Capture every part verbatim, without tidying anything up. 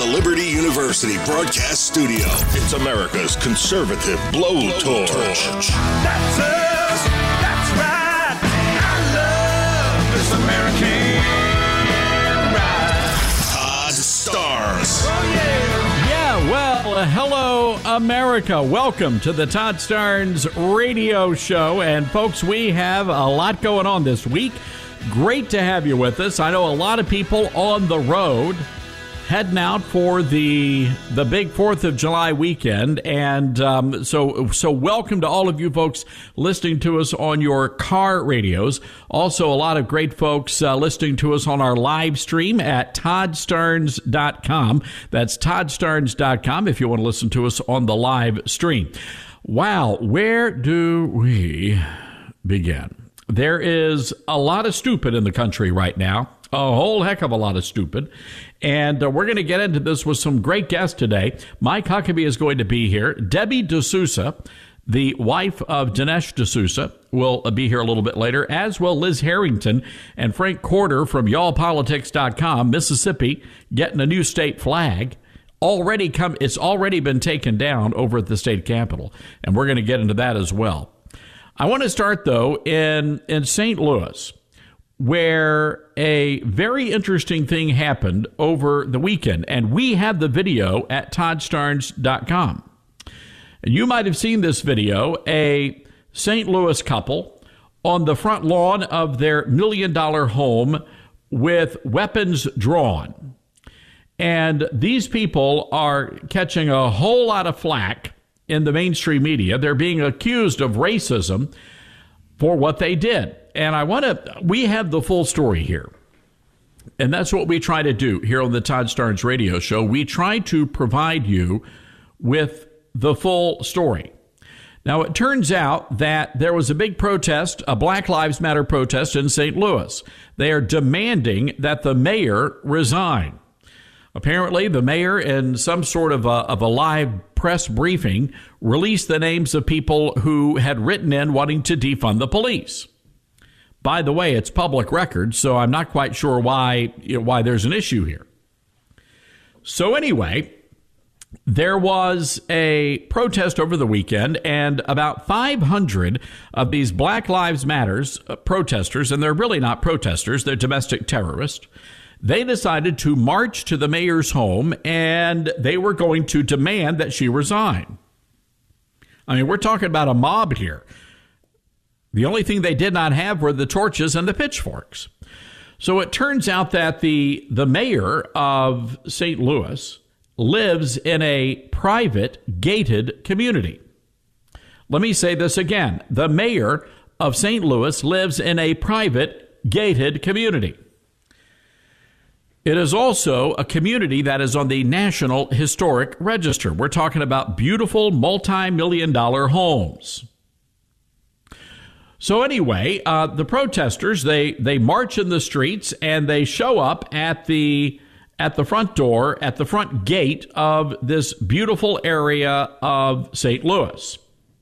the Liberty University broadcast studio. It's America's conservative blowtorch. That's us. That's right. I love this American ride. Todd Starnes. Oh, yeah. Yeah, well, uh, hello, America. Welcome to the Todd Starnes radio show. And, folks, we have a lot going on this week. Great to have you with us. I know a lot of people on the road heading out for the the big fourth of July weekend. And um, so so welcome to all of you folks listening to us on your car radios. Also, a lot of great folks uh, listening to us on our live stream at todd starnes dot com. That's todd starnes dot com if you want to listen to us on the live stream. Wow, where do we begin? There is a lot of stupid in the country right now, a whole heck of a lot of stupid, and uh, we're going to get into this with some great guests today. Mike Huckabee is going to be here. Debbie D'Souza, the wife of Dinesh D'Souza, will be here a little bit later, as will Liz Harrington and Frank Corder from y'all politics dot com. Mississippi getting a new state flag. Already come, it's already been taken down over at the state capitol, and we're going to get into that as well. I want to start, though, in, in Saint Louis, where a very interesting thing happened over the weekend, and we have the video at todd starnes dot com. And you might have seen this video, a Saint Louis couple on the front lawn of their million-dollar home with weapons drawn. And these people are catching a whole lot of flack in the mainstream media. They're being accused of racism for what they did. And I want to, we have the full story here. And that's what we try to do here on the Todd Starnes radio show. We try to provide you with the full story. Now, it turns out that there was a big protest, a Black Lives Matter protest in Saint Louis. They are demanding that the mayor resign. Apparently, the mayor, in some sort of a, of a live press briefing, released the names of people who had written in wanting to defund the police. By the way, it's public record, so I'm not quite sure why, you know, why there's an issue here. So anyway, there was a protest over the weekend, and about five hundred of these Black Lives Matters protesters, and they're really not protesters, they're domestic terrorists, they decided to march to the mayor's home, and they were going to demand that she resign. I mean, we're talking about a mob here. The only thing they did not have were the torches and the pitchforks. So it turns out that the, the mayor of Saint Louis lives in a private gated community. Let me say this again. The mayor of Saint Louis lives in a private gated community. It is also a community that is on the National Historic Register. We're talking about beautiful multi-million dollar homes. So anyway, uh, the protesters, they, they march in the streets and they show up at the at the front door, at the front gate of this beautiful area of Saint Louis.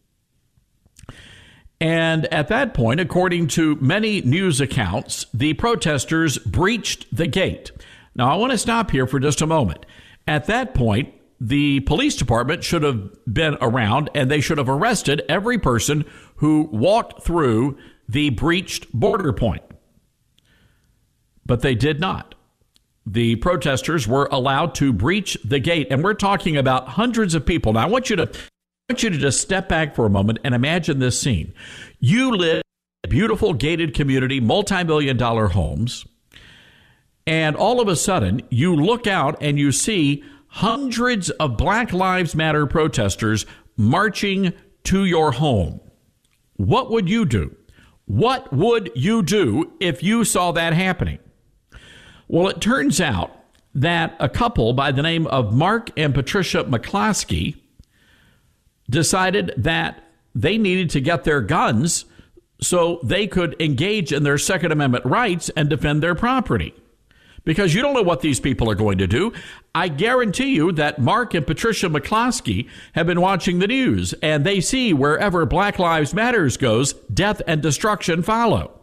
And at that point, according to many news accounts, the protesters breached the gate. Now, I want to stop here for just a moment. At that point, the police department should have been around, and they should have arrested every person who walked through the breached border point. But they did not. The protesters were allowed to breach the gate, and we're talking about hundreds of people. Now, I want you to, I want you to just step back for a moment and imagine this scene. You live in a beautiful gated community, multi-million dollar homes, and all of a sudden, you look out and you see hundreds of Black Lives Matter protesters marching to your home. What would you do? What would you do if you saw that happening? Well, it turns out that a couple by the name of Mark and Patricia McCloskey decided that they needed to get their guns so they could engage in their Second Amendment rights and defend their property. Because you don't know what these people are going to do. I guarantee you that Mark and Patricia McCloskey have been watching the news, and they see wherever Black Lives Matter goes, death and destruction follow.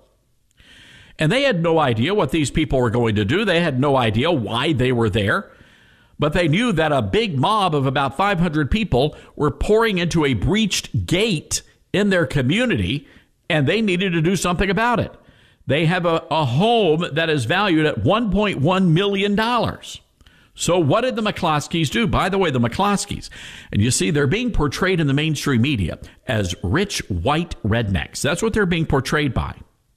And they had no idea what these people were going to do. They had no idea why they were there. But they knew that a big mob of about five hundred people were pouring into a breached gate in their community, and they needed to do something about it. They have a, a home that is valued at one point one million dollars. So what did the McCloskeys do? By the way, the McCloskeys, and you see, they're being portrayed in the mainstream media as rich white rednecks. That's what they're being portrayed by.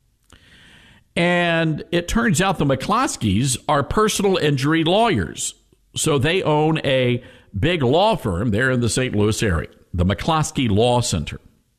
And it turns out the McCloskeys are personal injury lawyers. So they own a big law firm there in the Saint Louis area, the McCloskey Law Center.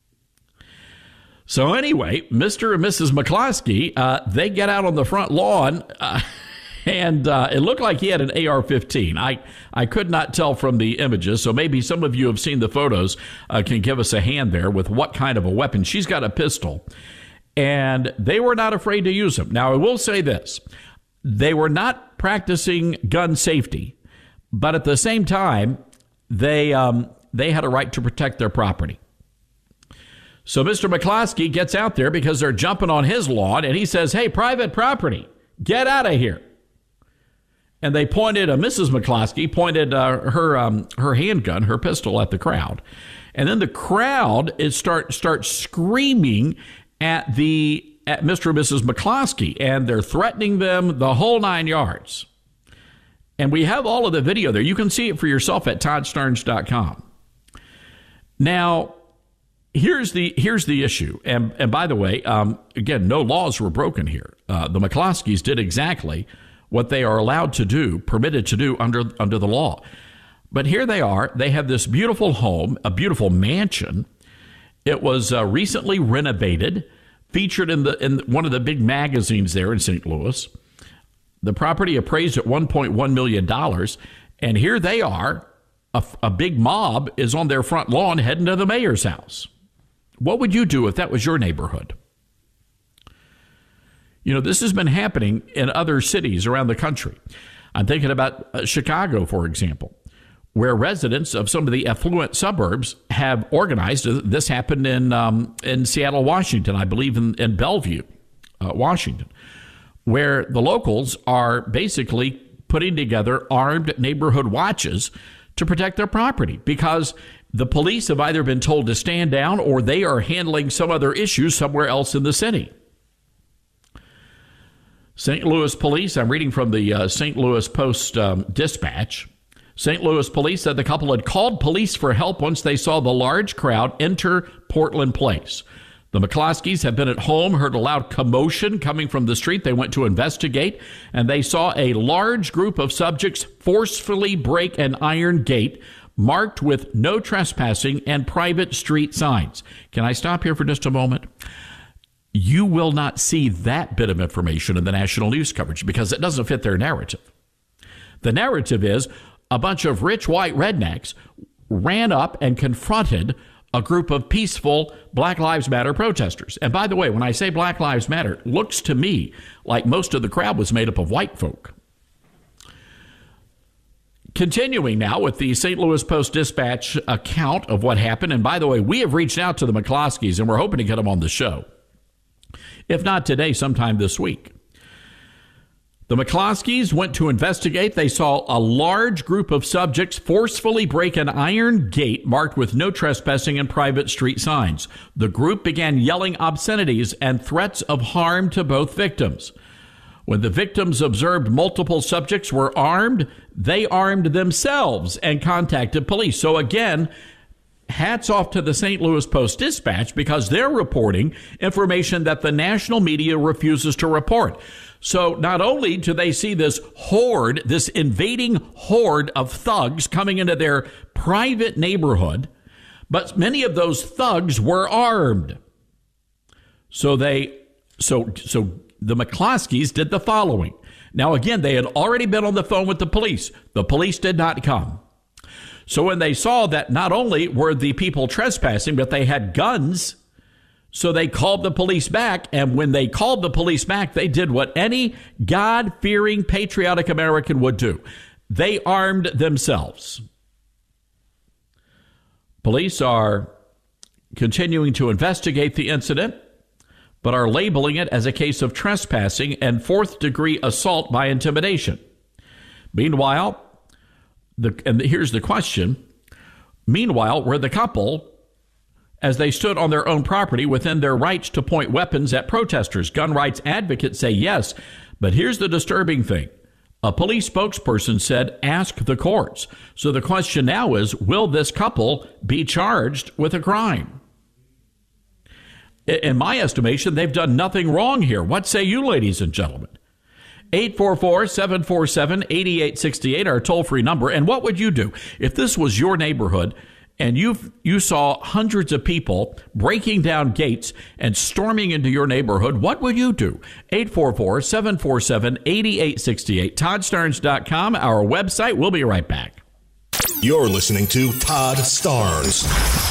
So anyway, Mister and Missus McCloskey, uh, they get out on the front lawn, uh, and uh, it looked like he had an A R fifteen. I, I could not tell from the images, so maybe some of you have seen the photos, uh, can give us a hand there with what kind of a weapon. She's got a pistol, and they were not afraid to use them. Now, I will say this. They were not practicing gun safety, but at the same time, they um, they had a right to protect their property. So Mister McCloskey gets out there because they're jumping on his lawn, and he says, "Hey, private property, get out of here." And they pointed, uh, Missus McCloskey pointed uh, her um, her handgun, her pistol at the crowd. And then the crowd is start start screaming at the at Mister and Missus McCloskey, and they're threatening them the whole nine yards. And we have all of the video there. You can see it for yourself at Todd Starnes dot com. Now, here's the here's the issue. And, and by the way, um, again, no laws were broken here. Uh, the McCloskeys did exactly what they are allowed to do, permitted to do under under the law. But here they are. They have this beautiful home, a beautiful mansion. It was uh, recently renovated, featured in the in one of the big magazines there in Saint Louis. The property appraised at one point one million dollars, and here they are. A, a big mob is on their front lawn heading to the mayor's house. What would you do if that was your neighborhood? You know, this has been happening in other cities around the country. I'm thinking about uh, Chicago, for example, where residents of some of the affluent suburbs have organized. This happened in um, in Seattle, Washington, I believe in, in Bellevue, uh, Washington, where the locals are basically putting together armed neighborhood watches to protect their property because the police have either been told to stand down or they are handling some other issues somewhere else in the city. Saint Louis police, I'm reading from the uh, Saint Louis Post um, Dispatch. Saint Louis police said the couple had called police for help once they saw the large crowd enter Portland Place. The McCloskeys have been at home, heard a loud commotion coming from the street. They went to investigate, and they saw a large group of subjects forcefully break an iron gate marked with no trespassing and private street signs. Can I stop here for just a moment? You will not see that bit of information in the national news coverage because it doesn't fit their narrative. The narrative is a bunch of rich white rednecks ran up and confronted a group of peaceful Black Lives Matter protesters. And by the way, when I say Black Lives Matter, it looks to me like most of the crowd was made up of white folk. Continuing now with the Saint Louis Post-Dispatch account of what happened. And by the way, we have reached out to the McCloskeys, and we're hoping to get them on the show. If not today, sometime this week. The McCloskeys went to investigate. They saw a large group of subjects forcefully break an iron gate marked with no trespassing and private street signs. The group began yelling obscenities and threats of harm to both victims. When the victims observed multiple subjects were armed, they armed themselves and contacted police. So again, hats off to the Saint Louis Post-Dispatch because they're reporting information that the national media refuses to report. So not only do they see this horde, this invading horde of thugs coming into their private neighborhood, but many of those thugs were armed. So they, so, so the McCloskeys did the following. Now, again, they had already been on the phone with the police. The police did not come. So when they saw that not only were the people trespassing, but they had guns, so they called the police back. And when they called the police back, they did what any God-fearing, patriotic American would do. They armed themselves. Police are continuing to investigate the incident, but are labeling it as a case of trespassing and fourth-degree assault by intimidation. Meanwhile, The, and here's the question. Meanwhile, were the couple, as they stood on their own property within their rights to point weapons at protesters? Gun rights advocates say yes. But here's the disturbing thing. A police spokesperson said, ask the courts. So the question now is, will this couple be charged with a crime? In my estimation, they've done nothing wrong here. What say you, ladies and gentlemen? eight four four, seven four seven, eight eight six eight, our toll-free number. And what would you do if this was your neighborhood and you you saw hundreds of people breaking down gates and storming into your neighborhood? What would you do? eight four four, seven four seven, eight eight six eight. Todd Starnes dot com, our website. We'll be right back. You're listening to Todd Starnes.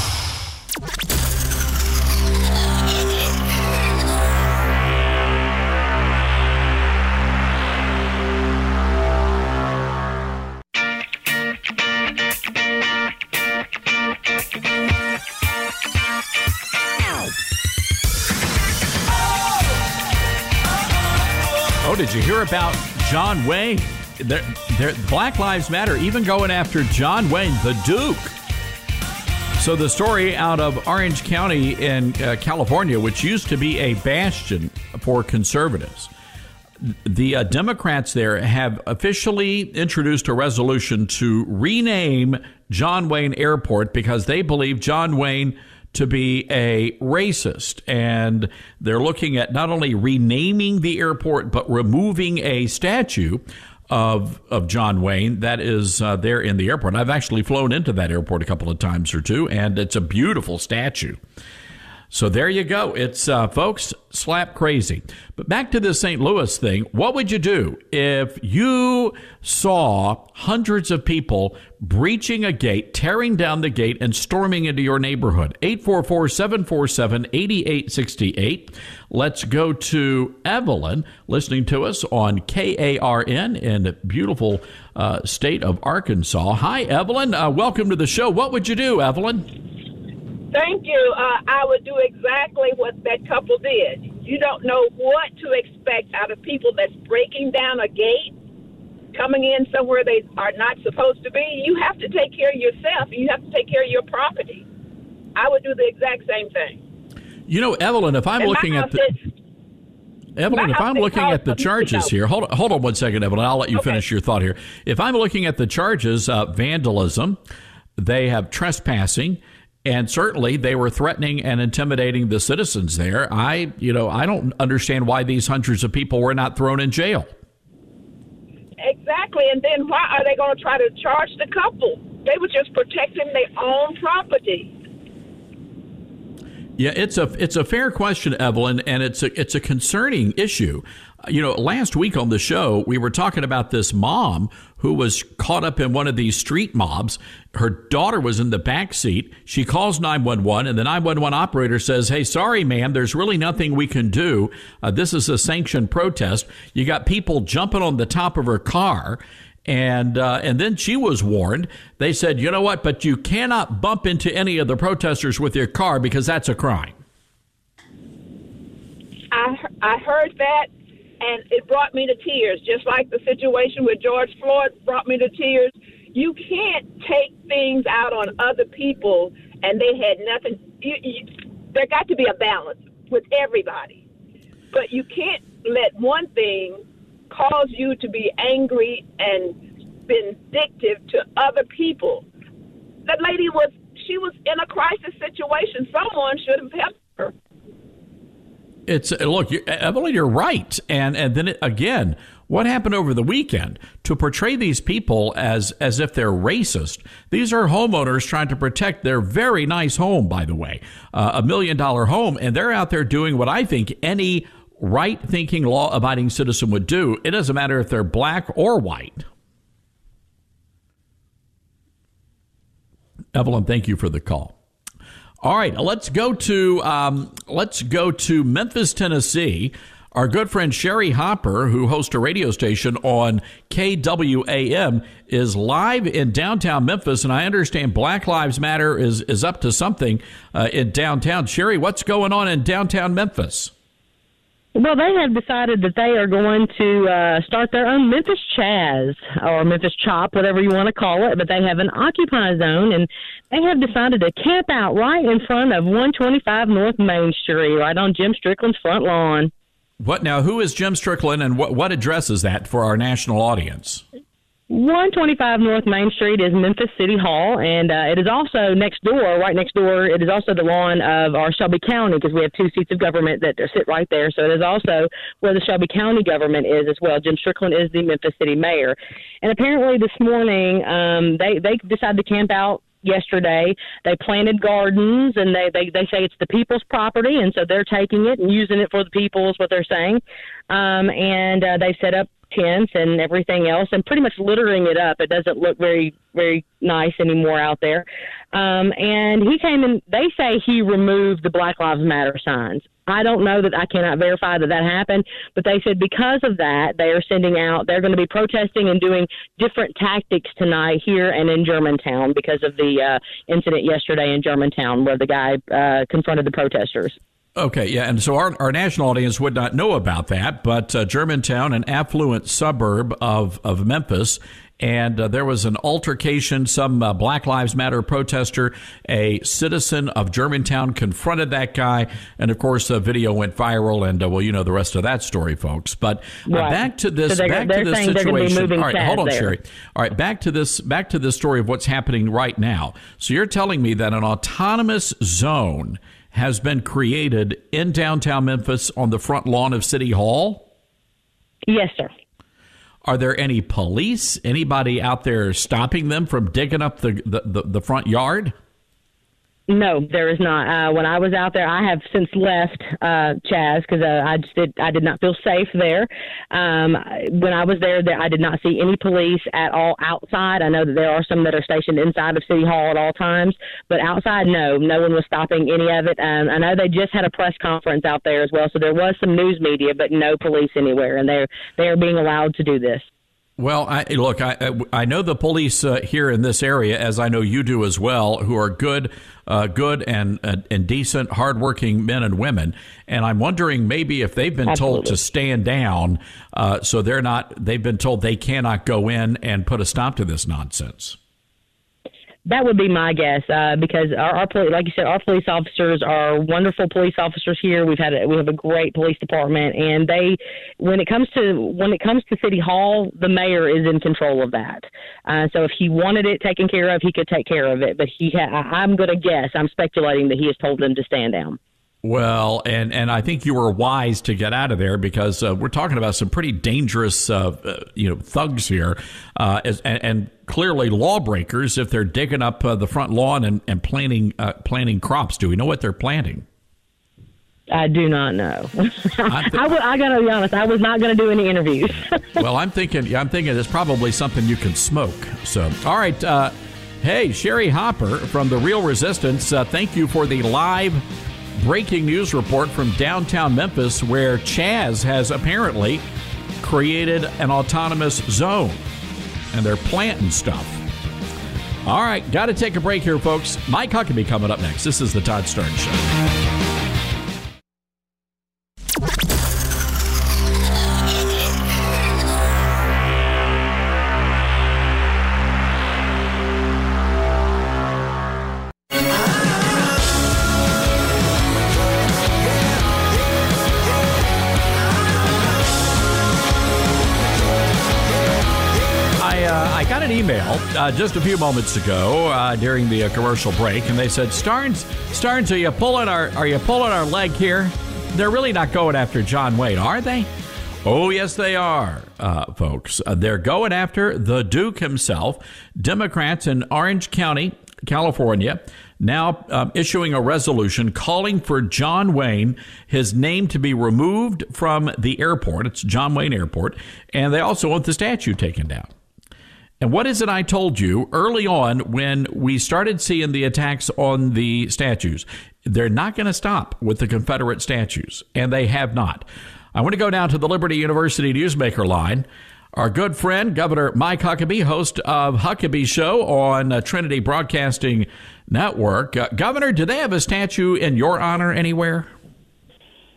Oh, did you hear about John Wayne? They're, they're, Black Lives Matter even going after John Wayne, the Duke. So the story out of Orange County in uh, California, which used to be a bastion for conservatives, the uh, Democrats there have officially introduced a resolution to rename John Wayne Airport because they believe John Wayne to be a racist. And they're looking at not only renaming the airport, but removing a statue of of John Wayne that is uh, there in the airport. I've actually flown into that airport a couple of times or two, and it's a beautiful statue. So there you go. It's, uh, folks, slap crazy. But back to the Saint Louis thing. What would you do if you saw hundreds of people breaching a gate, tearing down the gate, and storming into your neighborhood? eight four four, seven four seven, eight eight six eight. Let's go to Evelyn, listening to us on K A R N in the beautiful uh, state of Arkansas. Hi, Evelyn. Uh, welcome to the show. What would you do, Evelyn? Thank you. Uh, I would do exactly what that couple did. You don't know what to expect out of people that's breaking down a gate, coming in somewhere they are not supposed to be. You have to take care of yourself. You have to take care of your property. I would do the exact same thing. You know, Evelyn, if I'm and looking at the... Is, Evelyn, if I'm looking at the charges here, hold on, hold on one second, Evelyn. I'll let you okay. finish your thought here. If I'm looking at the charges, uh, vandalism, they have trespassing, and certainly they were threatening and intimidating the citizens there. I, you know, I don't understand why these hundreds of people were not thrown in jail. Exactly. And then why are they going to try to charge the couple? They were just protecting their own property. Yeah, it's a it's a fair question, Evelyn, and it's a it's a concerning issue. You know, last week on the show, we were talking about this mom who was caught up in one of these street mobs. Her daughter was in the back seat. She calls nine one one, and the nine one one operator says, hey, sorry, ma'am, there's really nothing we can do. Uh, this is a sanctioned protest. You got people jumping on the top of her car. And uh, and then she was warned. They said, you know what, but you cannot bump into any of the protesters with your car because that's a crime. I, I heard that. And it brought me to tears, just like the situation with George Floyd brought me to tears. You can't take things out on other people, and they had nothing. You, you, there got to be a balance with everybody. But you can't let one thing cause you to be angry and vindictive to other people. That lady was, she was in a crisis situation. Someone should have helped her. It's look, Evelyn, you're right. And and then it, again, what happened over the weekend to portray these people as as if they're racist? These are homeowners trying to protect their very nice home, by the way, uh, a million dollar home. And they're out there doing what I think any right thinking, law abiding citizen would do. It doesn't matter if they're black or white. Evelyn, thank you for the call. All right, let's go to um, let's go to Memphis, Tennessee. Our good friend Sherry Hopper, who hosts a radio station on K W A M, is live in downtown Memphis, and I understand Black Lives Matter is is up to something uh, in downtown. Sherry, what's going on in downtown Memphis? Well, they have decided that they are going to uh, start their own Memphis Chaz or Memphis Chop, whatever you want to call it. But they have an Occupy zone, and they have decided to camp out right in front of one twenty-five North Main Street, right on Jim Strickland's front lawn. What now? Who is Jim Strickland, and what what address is that for our national audience? one twenty-five North Main Street is Memphis City Hall, and uh, it is also next door, right next door, it is also the lawn of our Shelby County, because we have two seats of government that sit right there. So it is also where the Shelby County government is as well. Jim Strickland is the Memphis City mayor. And apparently this morning um, they, they decided to camp out yesterday. They planted gardens, and they, they, they say it's the people's property, and so they're taking it and using it for the people is what they're saying. Um, and uh, they set up tents and everything else, and pretty much littering it up. It doesn't look very, very nice anymore out there. Um, and he came in, they say he removed the Black Lives Matter signs. I don't know that I cannot verify that that happened, but they said because of that, they are sending out, they're going to be protesting and doing different tactics tonight here and in Germantown because of the uh, incident yesterday in Germantown where the guy uh, confronted the protesters. Okay, yeah, and so our, our national audience would not know about that, but uh, Germantown, an affluent suburb of, of Memphis, and uh, there was an altercation. Some uh, Black Lives Matter protester, a citizen of Germantown, confronted that guy, and of course the video went viral, and uh, well, you know the rest of that story, folks. But uh, right. back to this, so back to this situation. All right, hold on, there. Sherry. All right, back to this, back to this story of what's happening right now. So you're telling me that an autonomous zone has been created in downtown Memphis on the front lawn of City Hall? Yes, sir. Are there any police, anybody out there stopping them from digging up the, the, the, the front yard? No, there is not. Uh, when I was out there, I have since left uh, Chaz because uh, I just did, I did not feel safe there. Um, when I was there, there, I did not see any police at all outside. I know that there are some that are stationed inside of City Hall at all times, but outside, no, no one was stopping any of it. Um, I know they just had a press conference out there as well, so there was some news media, but no police anywhere, and they're they are being allowed to do this. Well, I, look, I I know the police uh, here in this area, as I know you do as well, who are good, uh, good and uh, and decent, hardworking men and women. And I'm wondering maybe if they've been Absolutely. told to stand down, uh, so they're not. They've been told they cannot go in and put a stop to this nonsense. That would be my guess, uh, because our, our poli- like you said, our police officers are wonderful police officers here. We've had a, we have a great police department, and they, when it comes to when it comes to City Hall, the mayor is in control of that. Uh, so if he wanted it taken care of, he could take care of it. But he, ha- I'm going to guess, I'm speculating that he has told them to stand down. Well, and, and I think you were wise to get out of there because uh, we're talking about some pretty dangerous, uh, uh, you know, thugs here, uh, as, and, and clearly lawbreakers if they're digging up uh, the front lawn and, and planting uh, planting crops. Do we know what they're planting? I do not know. I, th- I, w- I gotta be honest. I was not going to do any interviews. Well, I'm thinking. Yeah, I'm thinking it's probably something you can smoke. So, all right. Uh, hey, Sherry Hopper from The Real Resistance. Uh, thank you for the live breaking news report from downtown Memphis, where Chaz has apparently created an autonomous zone, and they're planting stuff. All right, got to take a break here, folks. Mike Huckabee coming up next. This is the Todd Starnes Show. Email uh, just a few moments ago uh, during the uh, commercial break, and they said, "Starnes, Starnes, are you pulling our are you pulling our leg here? They're really not going after John Wayne, are they?" Oh, yes, they are, uh, folks. Uh, they're going after the Duke himself. Democrats in Orange County, California, now um, issuing a resolution calling for John Wayne, his name to be removed from the airport. It's John Wayne Airport, and they also want the statue taken down. And what is it I told you early on when we started seeing the attacks on the statues? They're not going to stop with the Confederate statues, and they have not. I want to go down to the Liberty University Newsmaker line. Our good friend, Governor Mike Huckabee, host of Huckabee Show on uh, Trinity Broadcasting Network. Uh, Governor, do they have a statue in your honor anywhere?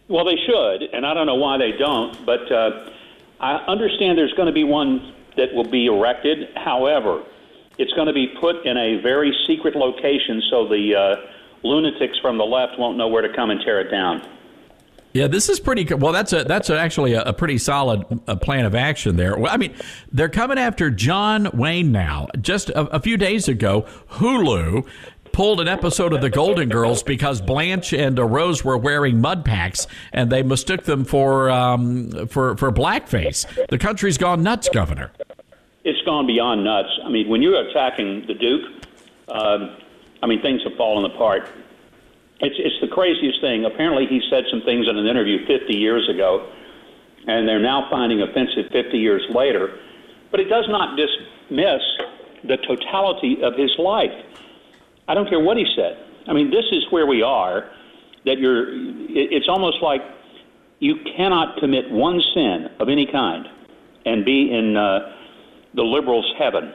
Well, they should, and I don't know why they don't, but uh, I understand there's going to be one that will be erected. However, it's going to be put in a very secret location so the uh, lunatics from the left won't know where to come and tear it down. Yeah, this is pretty well. That's a that's a, actually a, a pretty solid uh, plan of action there. Well, I mean, they're coming after John Wayne now. Just a, a few days ago, Hulu pulled an episode of The Golden Girls because Blanche and uh, Rose were wearing mud packs, and they mistook them for um, for for blackface. The country's gone nuts, Governor. It's gone beyond nuts. I mean, when you're attacking the Duke, um, I mean, things have fallen apart. It's it's the craziest thing. Apparently, he said some things in an interview fifty years ago, and they're now finding offensive fifty years later. But it does not dismiss the totality of his life. I don't care what he said. I mean, this is where we are, that you're, it's almost like you cannot commit one sin of any kind and be in uh, the liberals' heaven.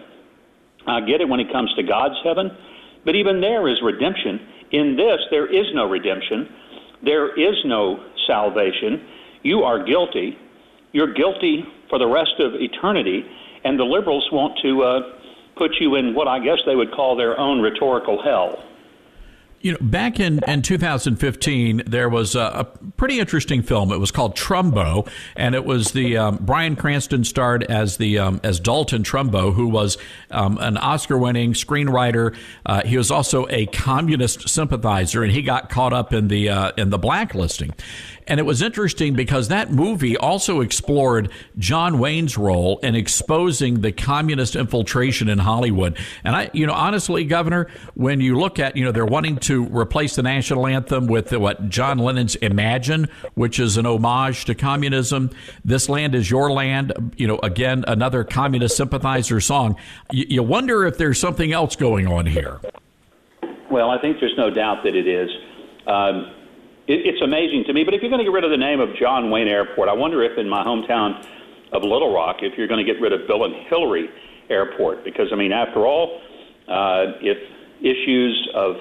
I get it when it comes to God's heaven, but even there is redemption. In this, there is no redemption. There is no salvation. You are guilty. You're guilty for the rest of eternity, and the liberals want to uh, put you in what I guess they would call their own rhetorical hell. You know, back in, in two thousand fifteen, there was a, a pretty interesting film. It was called Trumbo, and it was the um, Bryan Cranston starred as the um, as Dalton Trumbo, who was um, an Oscar-winning screenwriter. Uh, he was also a communist sympathizer, and he got caught up in the uh, in the blacklisting. And it was interesting because that movie also explored John Wayne's role in exposing the communist infiltration in Hollywood. And I, you know, honestly, Governor, when you look at, you know, they're wanting to replace the national anthem with the, what John Lennon's Imagine, which is an homage to communism. This Land Is Your Land, you know, again, another communist sympathizer song. You, you wonder if there's something else going on here. Well, I think there's no doubt that it is. Um, It's amazing to me, but if you're going to get rid of the name of John Wayne Airport, I wonder if in my hometown of Little Rock, if you're going to get rid of Bill and Hillary Airport, because, I mean, after all, uh, if issues of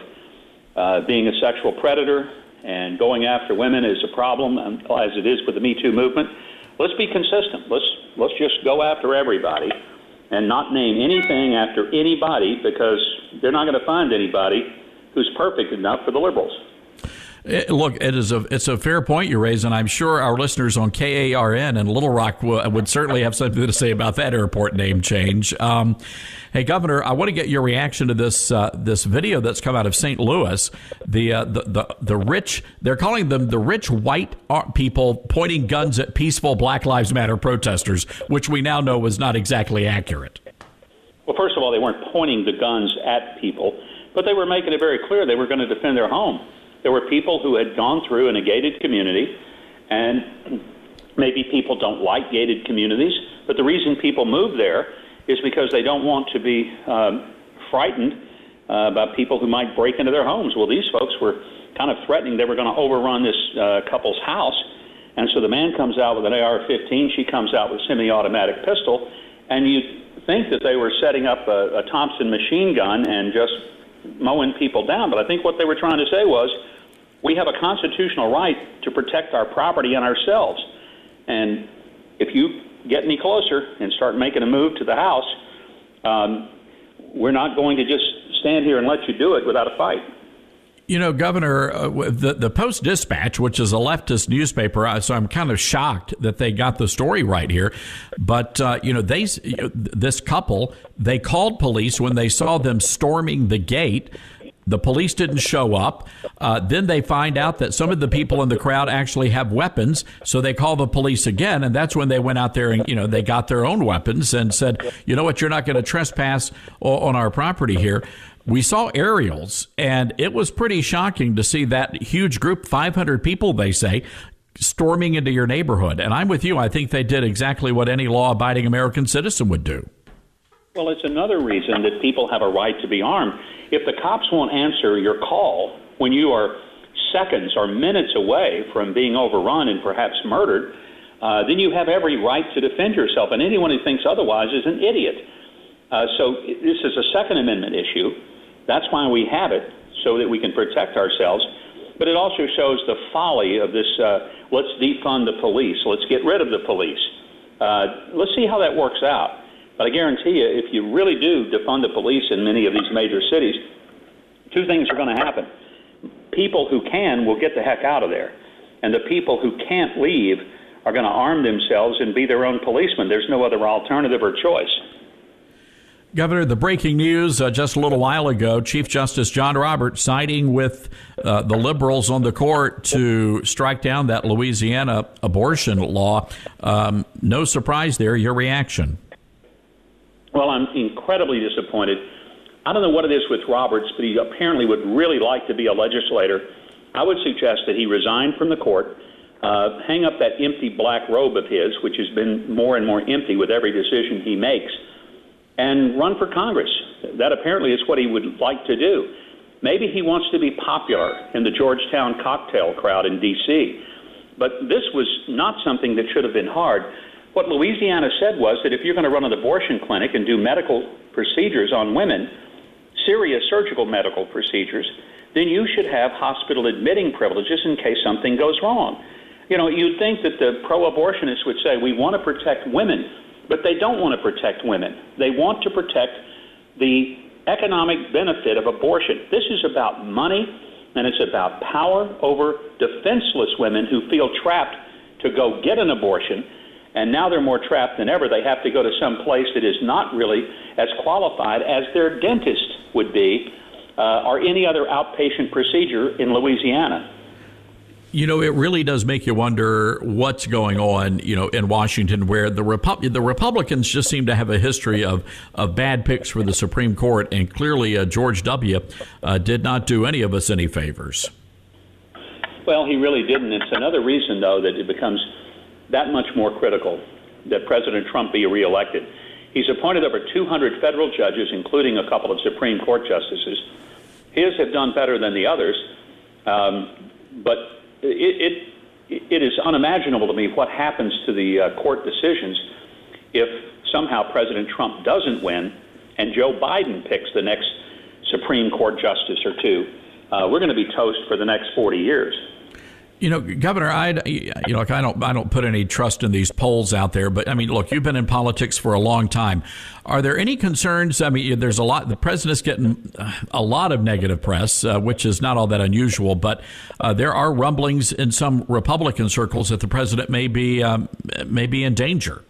uh, being a sexual predator and going after women is a problem, as it is with the Me Too movement, let's be consistent. Let's let's just go after everybody and not name anything after anybody, because they're not going to find anybody who's perfect enough for the liberals. It, look, it is a it's a fair point you raise, and I'm sure our listeners on K A R N and Little Rock w- would certainly have something to say about that airport name change. Um, hey, Governor, I want to get your reaction to this uh, this video that's come out of Saint Louis. The, uh, the the the rich, they're calling them the rich white people pointing guns at peaceful Black Lives Matter protesters, which we now know was not exactly accurate. Well, first of all, they weren't pointing the guns at people, but they were making it very clear they were going to defend their home. There were people who had gone through in a gated community, and maybe people don't like gated communities, but the reason people move there is because they don't want to be um, frightened uh, about people who might break into their homes. Well, these folks were kind of threatening they were going to overrun this uh, couple's house, and so the man comes out with an A R fifteen, she comes out with a semi-automatic pistol, and you think that they were setting up a, a Thompson machine gun and just mowing people down, but I think what they were trying to say was, we have a constitutional right to protect our property and ourselves. And if you get any closer and start making a move to the house, um, we're not going to just stand here and let you do it without a fight. You know, Governor, uh, the, the Post-Dispatch, which is a leftist newspaper, uh, so I'm kind of shocked that they got the story right here. But, uh, you know, they this couple, they called police when they saw them storming the gate. The police didn't show up. Uh, then they find out that some of the people in the crowd actually have weapons. So they call the police again. And that's when they went out there and, you know, they got their own weapons and said, you know what, you're not going to trespass on our property here. We saw aerials, and it was pretty shocking to see that huge group, five hundred people, they say, storming into your neighborhood. And I'm with you. I think they did exactly what any law-abiding American citizen would do. Well, it's another reason that people have a right to be armed. If the cops won't answer your call when you are seconds or minutes away from being overrun and perhaps murdered, uh, then you have every right to defend yourself. And anyone who thinks otherwise is an idiot. Uh, so this is a Second Amendment issue. That's why we have it, so that we can protect ourselves. but it also shows the folly of this, uh, let's defund the police, let's get rid of the police. Uh, let's see how that works out. But I guarantee you, if you really do defund the police in many of these major cities, two things are going to happen. People who can will get the heck out of there. And the people who can't leave are going to arm themselves and be their own policemen. There's no other alternative or choice. Governor, the breaking news uh, just a little while ago, Chief Justice John Roberts siding with uh, the liberals on the court to strike down that Louisiana abortion law. Um, no surprise there. Your reaction? Well, I'm incredibly disappointed. I don't know what it is with Roberts, but he apparently would really like to be a legislator. I would suggest that he resign from the court, uh, hang up that empty black robe of his, which has been more and more empty with every decision he makes, and run for Congress. That apparently is what he would like to do. Maybe he wants to be popular in the Georgetown cocktail crowd in D C, but this was not something that should have been hard. What Louisiana said was that if you're going to run an abortion clinic and do medical procedures on women, serious surgical medical procedures, then you should have hospital admitting privileges in case something goes wrong. You know, you'd think that the pro-abortionists would say, we want to protect women, but they don't want to protect women. They want to protect the economic benefit of abortion. This is about money, and it's about power over defenseless women who feel trapped to go get an abortion, and now they're more trapped than ever. They have to go to some place that is not really as qualified as their dentist would be, uh, or any other outpatient procedure in Louisiana. You know, it really does make you wonder what's going on, you know, in Washington, where the Repu- the Republicans just seem to have a history of, of bad picks for the Supreme Court, and clearly uh, George W. Uh, did not do any of us any favors. Well, he really didn't. It's another reason, though, that it becomes that much more critical that President Trump be reelected. He's appointed over two hundred federal judges, including a couple of Supreme Court justices. His have done better than the others, um, but It, it it is unimaginable to me what happens to the uh, court decisions if somehow President Trump doesn't win and Joe Biden picks the next Supreme Court justice or two. Uh, we're going to be toast for the next forty years. You know, Governor, I you know, I don't I don't put any trust in these polls out there, but I mean, look, you've been in politics for a long time. Are there any concerns? I mean, there's a lot. The president's getting a lot of negative press, uh, which is not all that unusual. But uh, there are rumblings in some Republican circles that the president may be um, may be in danger.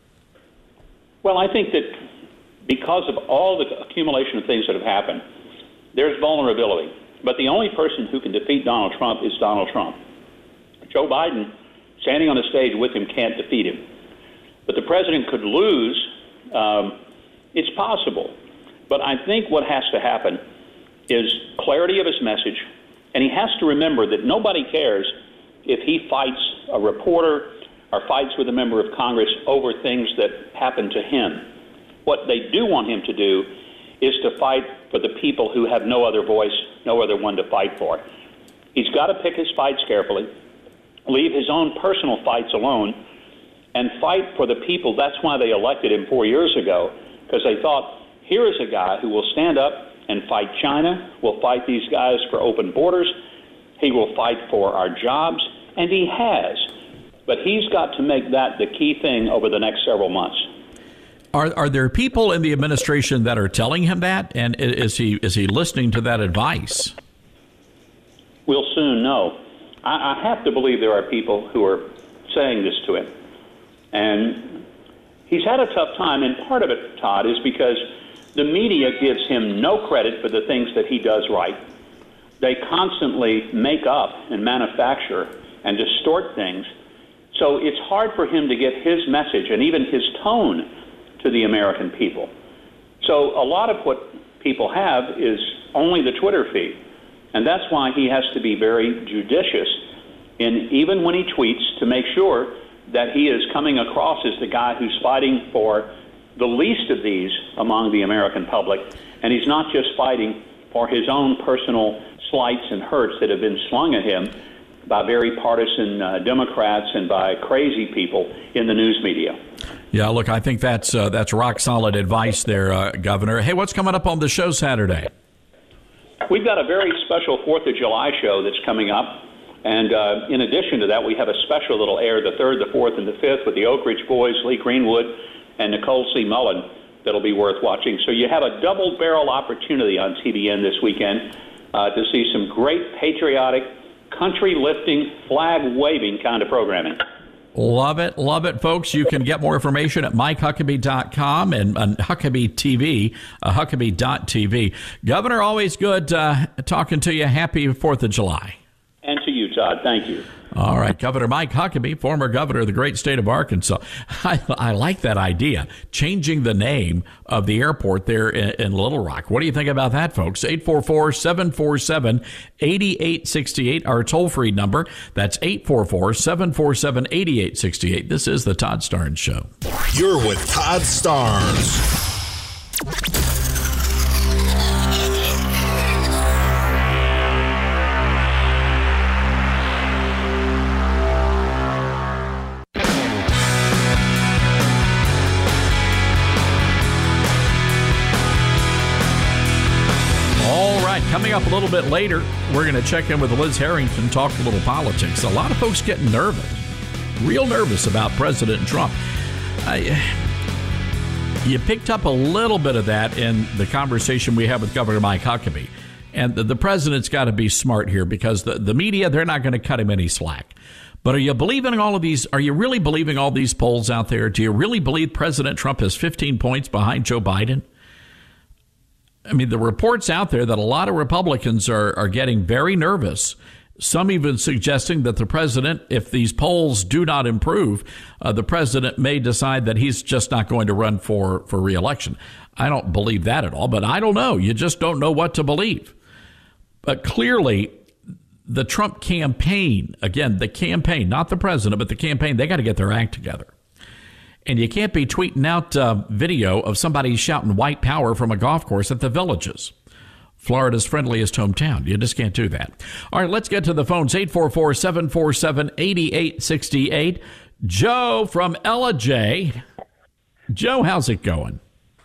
Well, I think that because of all the accumulation of things that have happened, there's vulnerability. But the only person who can defeat Donald Trump is Donald Trump. Joe Biden, standing on the stage with him, can't defeat him. But the president could lose. Um, it's possible. But I think what has to happen is clarity of his message, and he has to remember that nobody cares if he fights a reporter or fights with a member of Congress over things that happen to him. What they do want him to do is to fight for the people who have no other voice, no other one to fight for. He's got to pick his fights carefully, leave his own personal fights alone, and fight for the people. That's why they elected him four years ago, because they thought, here is a guy who will stand up and fight China, will fight these guys for open borders, he will fight for our jobs, and he has. But he's got to make that the key thing over the next several months. Are are there people in the administration that are telling him that, and is he is he listening to that advice? We'll soon know. I have to believe there are people who are saying this to him. And he's had a tough time, and part of it, Todd, is because the media gives him no credit for the things that he does right. They constantly make up and manufacture and distort things. So it's hard for him to get his message and even his tone to the American people. So a lot of what people have is only the Twitter feed. And that's why he has to be very judicious in even when he tweets to make sure that he is coming across as the guy who's fighting for the least of these among the American public. And he's not just fighting for his own personal slights and hurts that have been slung at him by very partisan uh, Democrats and by crazy people in the news media. Yeah, look, I think that's uh, that's rock solid advice there, uh, Governor. Hey, what's coming up on the show Saturday? We've got a very special fourth of July show that's coming up. And uh, in addition to that, we have a special little air the third, the fourth, and the fifth with the Oak Ridge Boys, Lee Greenwood, and Nicole C. Mullen that'll be worth watching. So you have a double-barrel opportunity on T B N this weekend uh, to see some great patriotic, country-lifting, flag-waving kind of programming. Love it. Love it, folks. You can get more information at mike huckabee dot com and on Huckabee T V, uh, huckabee dot t v. Governor, always good uh, talking to you. Happy fourth of July. And to you, Todd. Thank you. All right. Governor Mike Huckabee, former governor of the great state of Arkansas. I, I like that idea, changing the name of the airport there in, in Little Rock. What do you think about that, folks? eight four four, seven four seven, eight eight six eight, our toll-free number. That's eight four four, seven four seven, eight eight six eight. This is the Todd Starnes Show. You're with Todd Starnes. Coming up a little bit later, we're going to check in with Liz Harrington, talk a little politics. A lot of folks getting nervous, real nervous about President Trump. I, you picked up a little bit of that in the conversation we had with Governor Mike Huckabee. And the, the president's got to be smart here because the, the media, they're not going to cut him any slack. But are you believing all of these? Are you really believing all these polls out there? Do you really believe President Trump is fifteen points behind Joe Biden? I mean, the reports out there that a lot of Republicans are, are getting very nervous, some even suggesting that the president, if these polls do not improve, uh, the president may decide that he's just not going to run for, for re-election. I don't believe that at all, but I don't know. You just don't know what to believe. But clearly, the Trump campaign, again, the campaign, not the president, but the campaign, they got to get their act together. And you can't be tweeting out uh, video of somebody shouting white power from a golf course at the Villages, Florida's friendliest hometown. You just can't do that. All right, let's get to the phones. eight four four, seven four seven, eight eight six eight. Joe from Ella J. Joe, how's it going?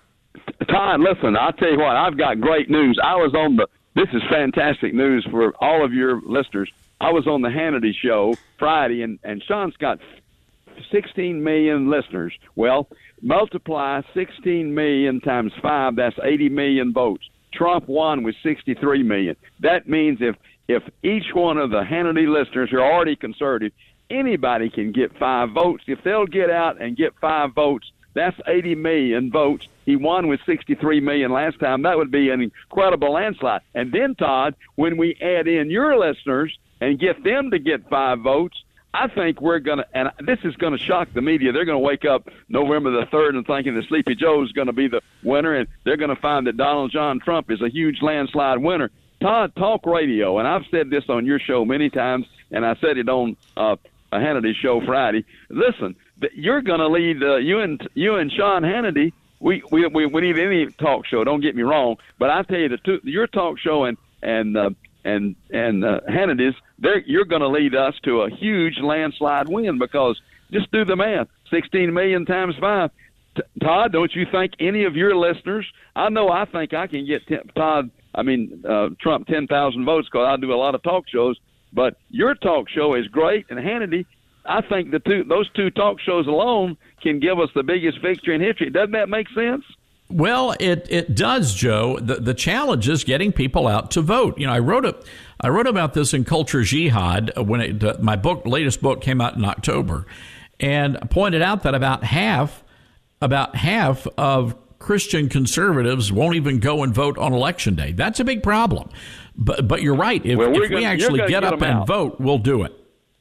Todd, listen, I'll tell you what, I've got great news. I was on the, this is fantastic news for all of your listeners. I was on the Hannity show Friday, and, and Sean's got sixteen million listeners. Well, multiply sixteen million times five, that's eighty million votes. Trump won with sixty-three million. That means if if each one of the Hannity listeners are already conservative, anybody can get five votes. If they'll get out and get five votes, that's eighty million votes. He won with sixty-three million last time. That would be an incredible landslide. And then, Todd, when we add in your listeners and get them to get five votes, I think we're going to, and this is going to shock the media. They're going to wake up November the third and thinking that Sleepy Joe is going to be the winner, and they're going to find that Donald John Trump is a huge landslide winner. Todd, talk radio, and I've said this on your show many times, and I said it on uh, a Hannity show Friday. Listen, you're going to lead uh, you and you and Sean Hannity. We, we we we need any talk show. Don't get me wrong, but I tell you, the two, your talk show and and uh, and and uh, Hannity's, you're going to lead us to a huge landslide win because just do the math: sixteen million times five. T- Todd, don't you think any of your listeners? I know I think I can get ten, Todd. I mean uh, Trump ten thousand votes because I do a lot of talk shows. But your talk show is great, and Hannity, I think the two those two talk shows alone can give us the biggest victory in history. Doesn't that make sense? Well, it, it does, Joe. The the challenge is getting people out to vote. You know, I wrote a I wrote about this in Culture Jihad when it, uh, my book latest book came out in October, and pointed out that about half about half of Christian conservatives won't even go and vote on Election Day. That's a big problem. But but you're right. If, well, if gonna, we actually get, get up and out. vote, we'll do it.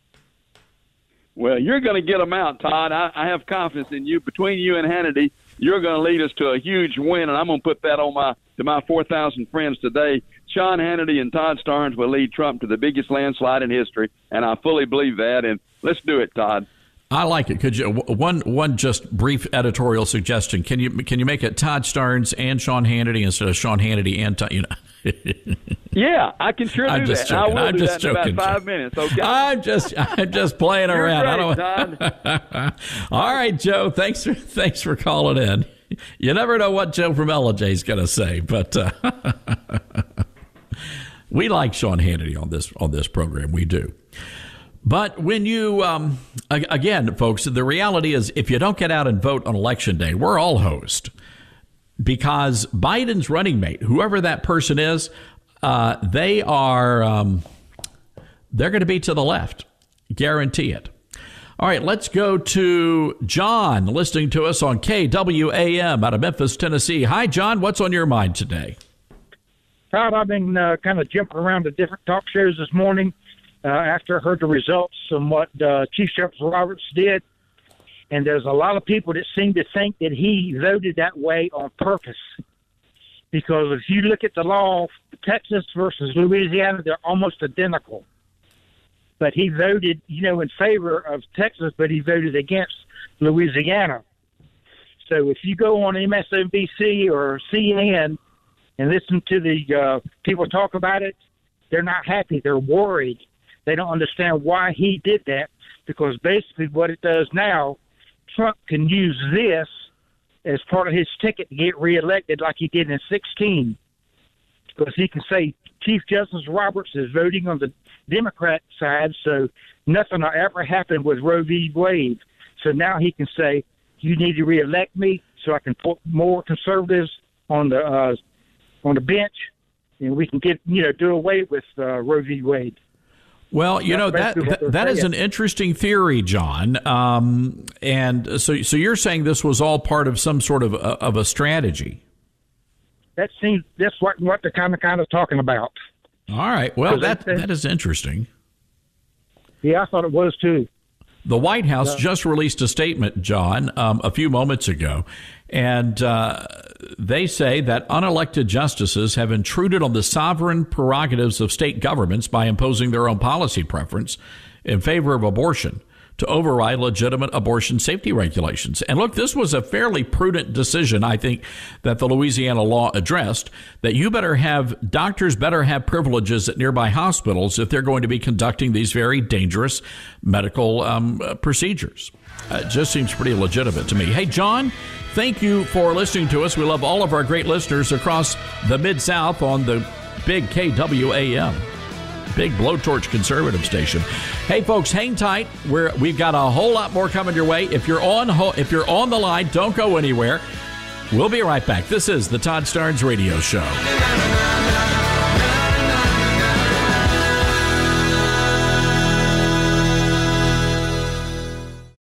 Well, you're going to get them out, Todd. I, I have confidence in you. Between you and Hannity, you're going to lead us to a huge win, and I'm going to put that on my to my four thousand friends today. Sean Hannity and Todd Starnes will lead Trump to the biggest landslide in history, and I fully believe that. And let's do it, Todd. I like it. Could you one one just brief editorial suggestion? Can you can you make it Todd Starnes and Sean Hannity instead of Sean Hannity and Todd, you know? Yeah, I can sure do I'm just that. Joking. I will I'm do just that in joking, about five Joe. minutes. Okay. I'm just I'm just playing You're around. great, I don't. All right, Joe. Thanks for thanks for calling in. You never know what Joe from Ella J is going to say, but uh, We like Sean Hannity on this on this program. We do. But when you, um, again, folks, the reality is if you don't get out and vote on Election Day, we're all hosed. Because Biden's running mate, whoever that person is, uh, they are um, they're going to be to the left. Guarantee it. All right, let's go to John listening to us on K W A M out of Memphis, Tennessee. Hi, John. What's on your mind today? Todd, I've been uh, kind of jumping around to different talk shows this morning uh, after I heard the results and what uh, Chief Justice Roberts did. And there's a lot of people that seem to think that he voted that way on purpose. Because if you look at the law, Texas versus Louisiana, they're almost identical. But he voted, you know, in favor of Texas, but he voted against Louisiana. So if you go on M S N B C or C N N and listen to the uh, people talk about it, they're not happy. They're worried. They don't understand why he did that, because basically what it does now, Trump can use this as part of his ticket to get reelected like he did in sixteen, because he can say Chief Justice Roberts is voting on the Democrat side, so nothing will ever happen with Roe v. Wade. So now he can say, you need to reelect me so I can put more conservatives on the uh, on the bench, and we can get, you know, do away with uh, Roe v. Wade. Well, you know, that that, that is an interesting theory, John. Um, and so so you're saying this was all part of some sort of a, of a strategy. That seems that's what what they're kind of kind of talking about. All right. Well, that that is interesting. Yeah, I thought it was too. The White House just released a statement, John, um, a few moments ago, and uh, they say that unelected justices have intruded on the sovereign prerogatives of state governments by imposing their own policy preference in favor of abortion to override legitimate abortion safety regulations. And look, this was a fairly prudent decision, I think, that the Louisiana law addressed, that you better have, doctors better have privileges at nearby hospitals if they're going to be conducting these very dangerous medical um, procedures. Uh, it just seems pretty legitimate to me. Hey, John, thank you for listening to us. We love all of our great listeners across the Mid-South on the big K W A M. Big blowtorch conservative station. Hey, folks, hang tight. We're, we've got a whole lot more coming your way. If you're on if you're on the line, don't go anywhere. We'll be right back. This is the Todd Starnes Radio Show.